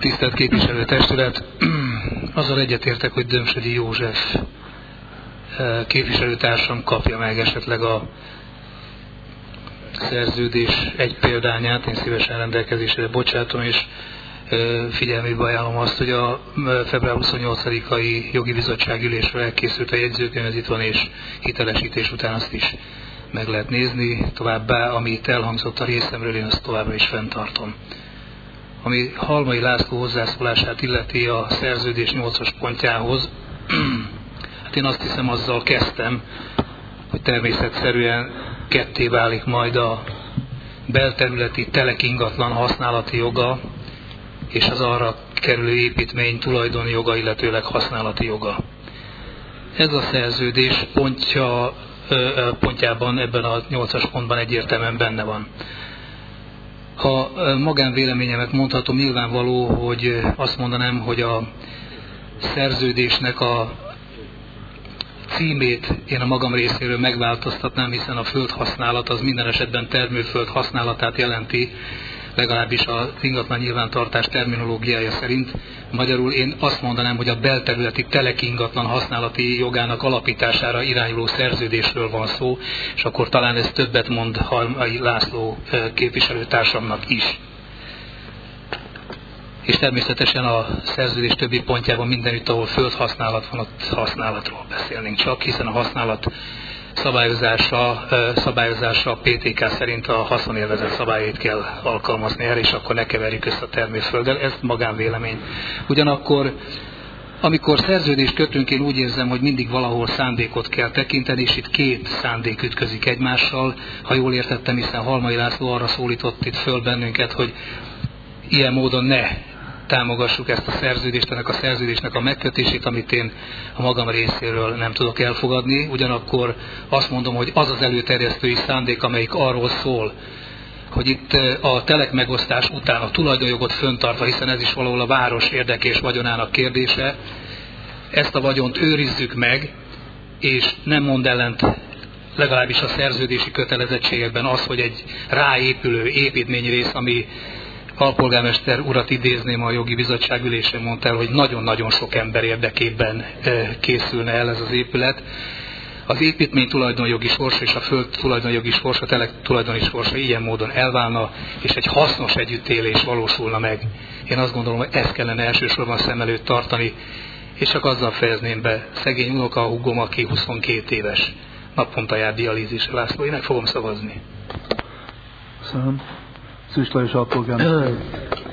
Tisztelt képviselőtestület! Azzal egyetértek, hogy Dömsödi József képviselőtársam kapja meg esetleg a szerződés egy példányát, én szívesen rendelkezésre bocsátom, és figyelmébe ajánlom azt, hogy a február 28-ai jogi bizottság ülésről elkészült a jegyzőkönyv, ez itt van, és hitelesítés után azt is meg lehet nézni. Továbbá, ami itt elhangzott a részemről, én azt továbbra is fenntartom. Ami Halmai László hozzászólását illeti a szerződés 8-as pontjához, hát én azt hiszem, azzal kezdtem, hogy természetszerűen ketté válik majd a belterületi telekingatlan használati joga és az arra kerülő építmény tulajdoni joga, illetőleg használati joga. Ez a szerződés pontjában ebben a 8-as pontban egyértelműen benne van. Ha magánvéleményemet mondhatom, nyilvánvaló, hogy azt mondanám, hogy a szerződésnek a címét én a magam részéről megváltoztatnám, hiszen a földhasználat az minden esetben termőföld használatát jelenti, legalábbis az ingatlan nyilvántartás terminológiája szerint. Magyarul én azt mondanám, hogy a belterületi telekingatlan használati jogának alapítására irányuló szerződésről van szó, és akkor talán ez többet mond Halmai László képviselőtársamnak is. És természetesen a szerződés többi pontjában mindenütt, ahol földhasználat van, ott használatról beszélnénk csak, hiszen a használat szabályozása a PTK szerint a haszonélvezet szabályait kell alkalmazni erre, és akkor ne keverjük össze a termőfölddel, ez magánvélemény. Ugyanakkor, amikor szerződést kötünk, én úgy érzem, hogy mindig valahol szándékot kell tekinteni, és itt két szándék ütközik egymással. Ha jól értettem, hiszen Halmai László arra szólított itt föl bennünket, hogy ilyen módon ne támogassuk ezt a szerződést, ennek a szerződésnek a megkötését, amit én a magam részéről nem tudok elfogadni. Ugyanakkor azt mondom, hogy az az előterjesztői szándék, amelyik arról szól, hogy itt a telek megosztás után a tulajdonjogot föntartva, hiszen ez is valahol a város érdeke és vagyonának kérdése, ezt a vagyont őrizzük meg, és nem mond ellent legalábbis a szerződési kötelezettségekben az, hogy egy ráépülő építményrész, ami alpolgármester urat idézném, a jogi bizottság ülésén mondta el, hogy nagyon-nagyon sok ember érdekében készülne el ez az épület. Az építmény tulajdonjogi sorsa és a föld tulajdonjogi sorsa, a telek tulajdoni sorsa ilyen módon elválna, és egy hasznos együttélés valósulna meg. Én azt gondolom, hogy ezt kellene elsősorban szem előtt tartani, és csak azzal fejezném be, szegény unokahúgom, aki 22 éves, naponta jár dialízisre. László, én meg fogom szavazni. Köszönöm. Szűcs Lajos alpolgármester.